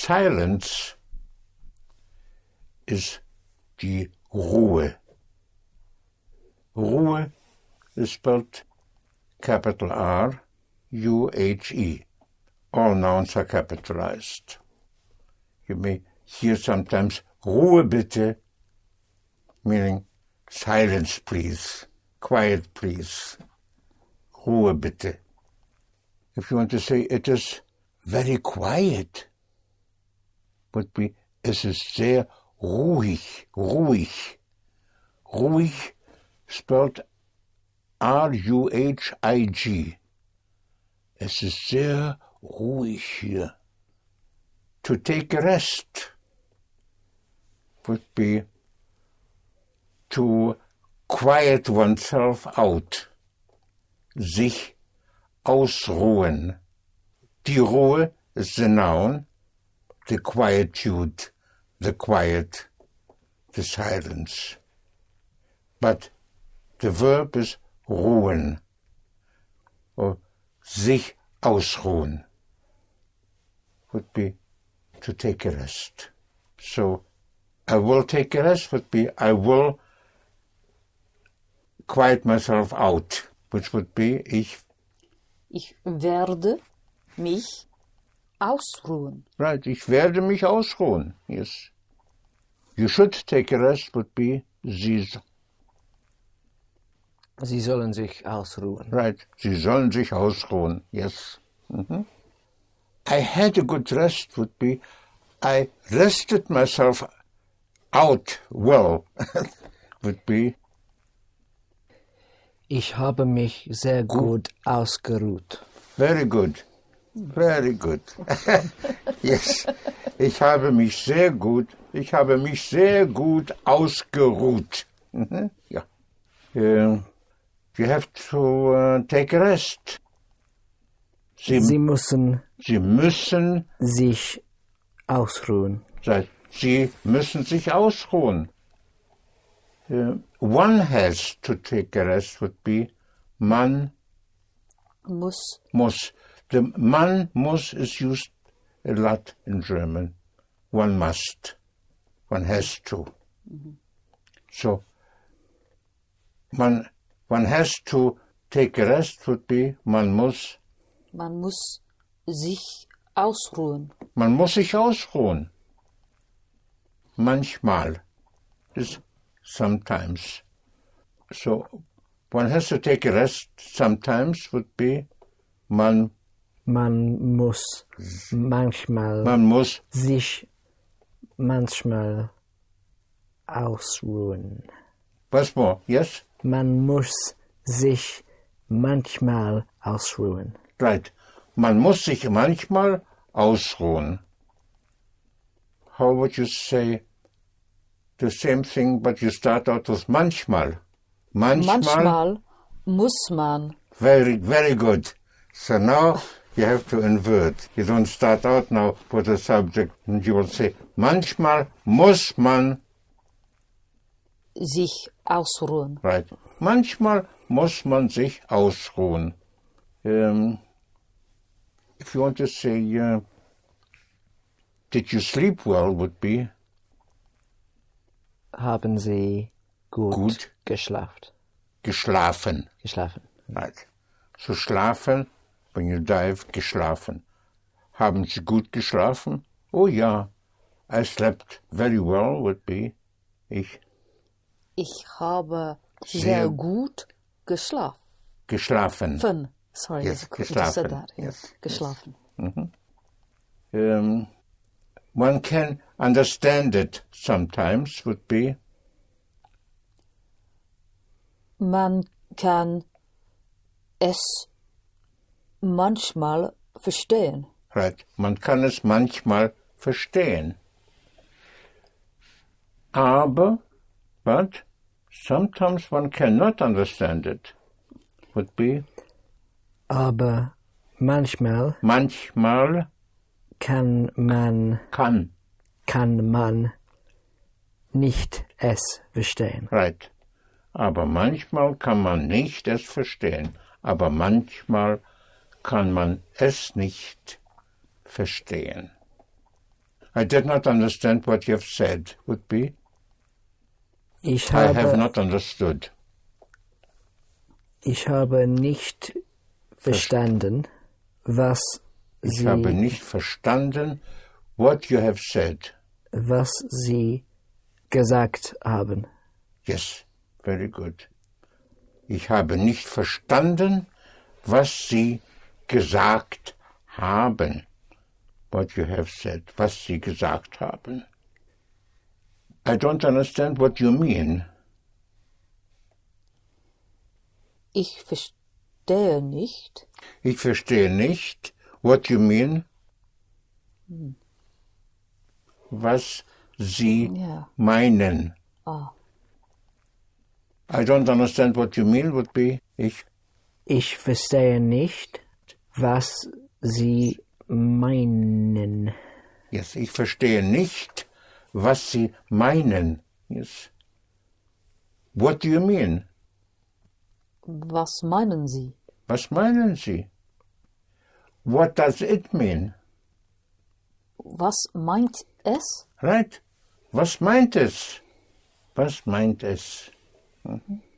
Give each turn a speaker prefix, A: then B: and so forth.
A: Silence ist die Ruhe. Ruhe is spelled capital R, U-H-E. All nouns are capitalized. You may hear sometimes Ruhe bitte, meaning silence please, quiet please. Ruhe bitte. If you want to say it is very quiet, would be es ist sehr ruhig, ruhig. Ruhig spelled R-U-H-I-G. Es ist sehr ruhig hier. To take a rest would be to quiet oneself out. Sich ausruhen. Die Ruhe is the noun, the quietude, the quiet, the silence. But the verb is ruhen, or sich ausruhen, would be to take a rest. So, I will take a rest would be I will quiet myself out, which would be Ich
B: werde mich ausruhen.
A: Right, ich werde mich ausruhen. Yes. You should take a rest would be Sie
C: sollen sich ausruhen.
A: Right, Sie sollen sich ausruhen. Yes. Mm-hmm. I had a good rest would be I rested myself out well. Would be
C: Ich habe mich sehr gut ausgeruht.
A: Very good. Very good. Yes. Ich habe mich sehr gut ausgeruht. Mm-hmm. Yeah. You have to take a rest.
C: Sie müssen
A: sich
C: ausruhen.
A: Sie müssen sich ausruhen. One has to take a rest would be man
B: muss.
A: The man muss is used a lot in German. One must. One has to. Mm-hmm. So, one has to take a rest would be man muss
B: sich ausruhen.
A: Man muss sich ausruhen. Manchmal is sometimes. So, one has to take a rest
C: sometimes would be man muss sich manchmal ausruhen.
A: Was more? Yes?
C: Man muss sich manchmal ausruhen.
A: Right. Man muss sich manchmal ausruhen. How would you say the same thing, but you start out with manchmal?
B: Manchmal muss man.
A: Very, very good. So now you have to invert. You don't start out now with a subject and you will say, manchmal muss man
B: sich ausruhen.
A: Right. Manchmal muss man sich ausruhen. If you want to say, did you sleep well would be
C: Haben Sie gut geschlafen?
A: Geschlafen. Right. So schlafen, when you dive, geschlafen. Haben Sie gut geschlafen? Oh ja. I slept very well would be Ich
B: habe sehr gut geschlafen. Sorry,
A: yes,
B: I couldn't have said that.
A: Yes.
B: Geschlafen.
A: Yes. Mm-hmm. One can understand it sometimes would be
B: Man kann es manchmal verstehen.
A: Right. Man kann es manchmal verstehen. But sometimes one cannot understand it. Would be
C: Aber manchmal kann man nicht es verstehen.
A: Right. Aber manchmal kann man nicht es verstehen. Aber manchmal kann man es nicht verstehen. I did not understand what you have said would be.
C: Ich
A: I have
C: habe,
A: not understood.
C: ich habe nicht verstanden, was
A: Ich habe
C: Sie,
A: nicht verstanden, what you have said.
C: was Sie gesagt haben.
A: Yes, very good. Ich habe nicht verstanden, was Sie gesagt haben. What you have said, was Sie gesagt haben. I don't understand what you mean.
B: Ich verstehe nicht.
A: Ich verstehe nicht, what you mean. Was Sie
B: Ja.
A: meinen.
B: Ah,
A: I don't understand what you mean would be,
C: Ich verstehe nicht, was Sie meinen.
A: yes, ich verstehe nicht, was Sie meinen. Yes. What do you mean?
B: was meinen Sie?
A: Was meinen Sie? What does it mean?
B: Was meint es?
A: Right? Was meint es? Was meint es? Mhm.